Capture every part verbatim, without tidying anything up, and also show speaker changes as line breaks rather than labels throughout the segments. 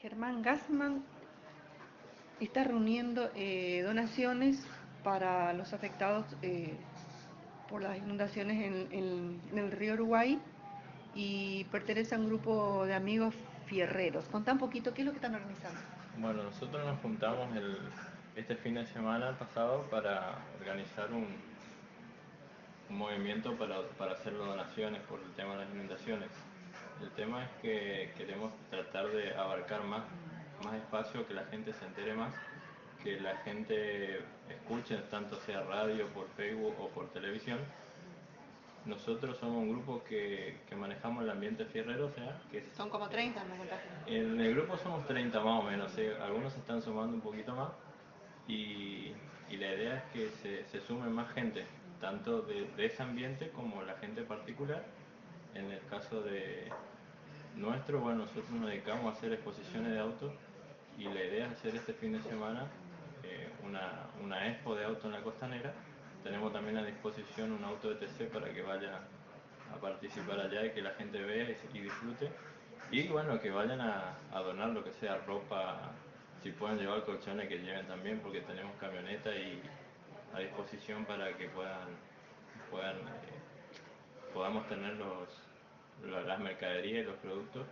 Germán Gassman está reuniendo eh, donaciones para los afectados eh, por las inundaciones en, en- en el río Uruguay y pertenece a un grupo de amigos fierreros. Contá un poquito qué es lo que están organizando.
Bueno, nosotros nos juntamos el, este fin de semana pasado para organizar un, un movimiento para, para hacer donaciones por el tema de las inundaciones. El tema es que queremos tratar de abarcar más, más espacio, que la gente se entere más, que la gente escuche, tanto sea radio, por Facebook o por televisión. Nosotros somos un grupo que, que manejamos el ambiente fierrero, o sea, que es,
Son como treinta, me contaste.
en el grupo somos treinta más o menos, ¿sí? Algunos se están sumando un poquito más y, y la idea es que se, se sume más gente, tanto de, de ese ambiente como la gente particular. En el caso de nuestro, bueno, nosotros nos dedicamos a hacer exposiciones de autos y la idea es hacer este fin de semana eh, una, una expo de auto en la costanera. Tenemos también a disposición un auto de T C para que vaya a participar allá y que la gente vea y, y disfrute. Y bueno, que vayan a, a donar lo que sea, ropa, si pueden llevar colchones que lleven también, porque tenemos camioneta y a disposición para que puedan, puedan eh, podamos tener los, la- las mercaderías y los productos.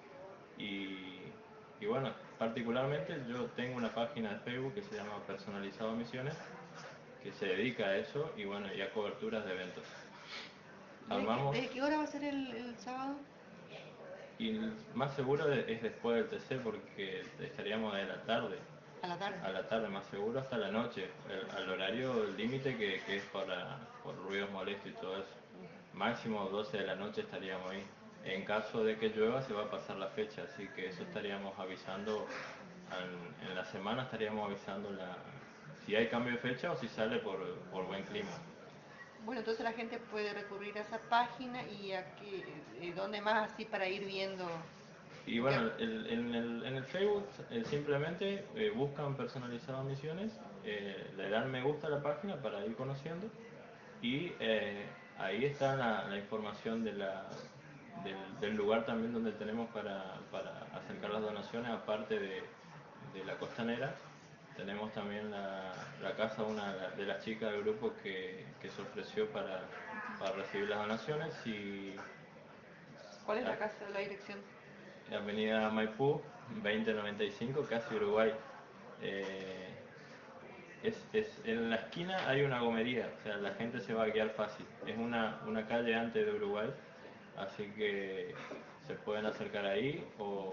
Y, y bueno, particularmente yo tengo una página de Facebook que se llama Personalizado Misiones, que se dedica a eso y bueno, y a coberturas de eventos.
¿Desde qué,
Armamos
desde qué hora va a ser el, el sábado?
y más seguro es después del T C porque estaríamos de la tarde,
A la tarde.
a la tarde más seguro hasta la noche, el- al horario límite que, que es para, por ruidos molestos y todo eso. Máximo doce de la noche estaríamos ahí. En caso de que llueva se va a pasar la fecha, así que eso estaríamos avisando, en, en la semana estaríamos avisando la, si hay cambio de fecha o si sale por, por buen clima.
Bueno, entonces la gente puede recurrir a esa página y aquí, eh, ¿dónde más así para ir viendo?
Y
Porque,
bueno, el- en, el, en el Facebook eh, simplemente eh, buscan personalizadas misiones, eh, le dan me gusta a la página para ir conociendo y eh, ahí está la, la información de la, del, del lugar también donde tenemos para, para acercar las donaciones, aparte de, de la costanera. Tenemos también la, la casa de una de las chicas del grupo que, que se ofreció para, para recibir las donaciones y
¿cuál es la casa, la dirección?
Avenida Maipú, veinte noventa y cinco, casi Uruguay. Eh, es, es, en la esquina hay una gomería, o sea, la gente se va a guiar fácil. Es una, una calle antes de Uruguay, así que se pueden acercar ahí o,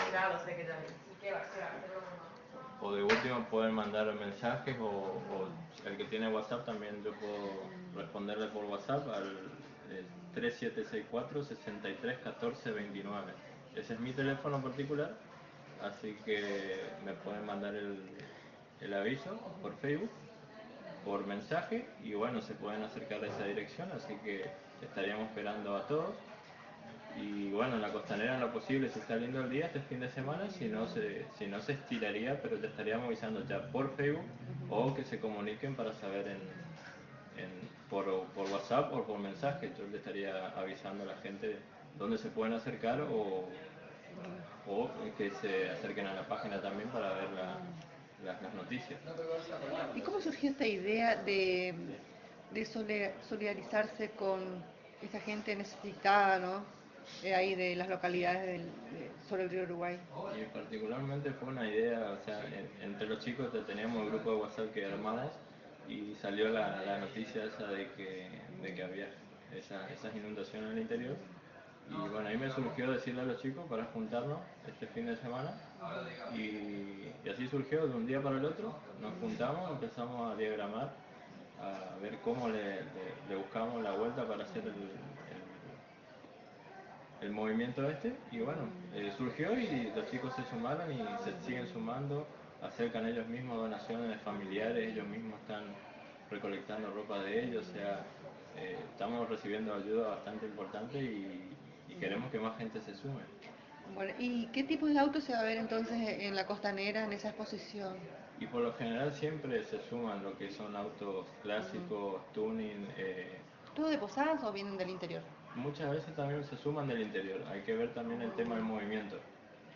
o de último pueden mandar mensajes o, o el que tiene WhatsApp también yo puedo responderle por WhatsApp al eh, tres siete seis cuatro, seis tres uno cuatro dos nueve. Ese es mi teléfono particular, así que me pueden mandar el, el aviso por Facebook, por mensaje y bueno, se pueden acercar a esa dirección, así que estaríamos esperando a todos. Y bueno, en la costanera en lo posible se está lindo el día este fin de semana, si no se, si no se estiraría, pero te estaríamos avisando ya por Facebook o que se comuniquen para saber en, en, por, por WhatsApp o por mensaje. Yo le estaría avisando a la gente dónde se pueden acercar o, o que se acerquen a la página también para ver la, las, las noticias.
¿Y cómo surgió esta idea de, de sole- solidarizarse con esa gente necesitada, ¿no? Eh, ahí de las localidades del, de- sobre el río Uruguay.
Y particularmente fue una idea, o sea, en- entre los chicos teníamos el grupo de WhatsApp que armamos y salió la, la noticia esa de que, de que había esa- esas inundaciones en el interior. Y bueno, ahí me surgió decirle a los chicos para juntarnos este fin de semana y, y así surgió de un día para el otro. Nos juntamos, empezamos a diagramar, a ver cómo le, le- le buscamos la vuelta para hacer el, el- el movimiento este y bueno, eh, surgió y los chicos se sumaron y se siguen sumando, acercan ellos mismos donaciones de familiares, ellos mismos están recolectando ropa de ellos, o sea, eh, estamos recibiendo ayuda bastante importante y, y queremos que más gente se sume.
Bueno, ¿y qué tipos de autos se va a ver entonces en la costanera en esa exposición?
Y por lo general siempre se suman lo que son autos
Ujú.
clásicos, tuning, eh,
¿Todo de Posadas o vienen del interior?
muchas veces también se suman del interior, hay que ver también el tema del movimiento.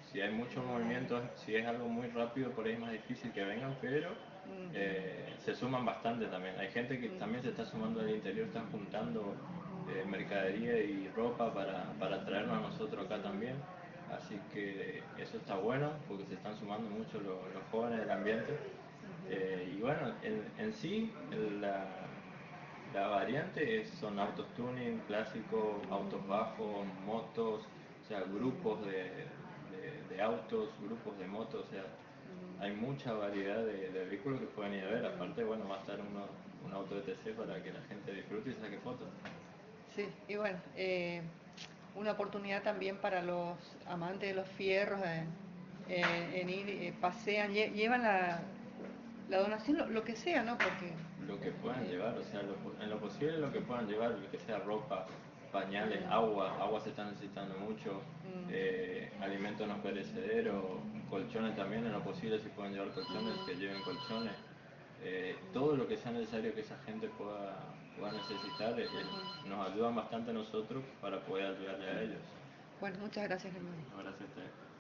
si hay mucho movimiento, si es algo muy rápido, por ahí es más difícil que vengan, pero
Ujú.
eh, se suman bastante también. Hay gente que
Ujú.
también se está sumando al interior, están juntando eh, mercadería y ropa para, para traernos a nosotros acá también. Así que eso está bueno porque se están sumando mucho los, los jóvenes del ambiente. Eh, y bueno, en, en sí, la, la variante es- son autos tuning, clásicos, autos bajos, motos, o sea, grupos de, de- de autos, grupos de motos, o sea, hay mucha variedad de, de vehículos que pueden ir a ver. Aparte, bueno, va a estar uno, un auto de T C para que la gente disfrute y saque fotos.
Sí, y bueno, eh, una oportunidad también para los amantes de los fierros en, en- en ir, eh, pasean, lle- llevan la, la donación, lo, lo que sea, ¿no? Porque
Lo que puedan
eh,
llevar, o sea, lo po- en lo posible lo que puedan llevar, lo que sea ropa, pañales,
mm,
agua, agua se está necesitando mucho,
mm,
eh, alimentos no perecederos, colchones también, en lo posible si pueden llevar colchones, que lleven colchones, eh, todo lo que sea necesario que esa gente pueda, pueda necesitar, eh,
ujú.
nos ayudan bastante a nosotros para poder ayudarle a ellos.
Bueno, muchas gracias, Germán.
No, gracias a ustedes.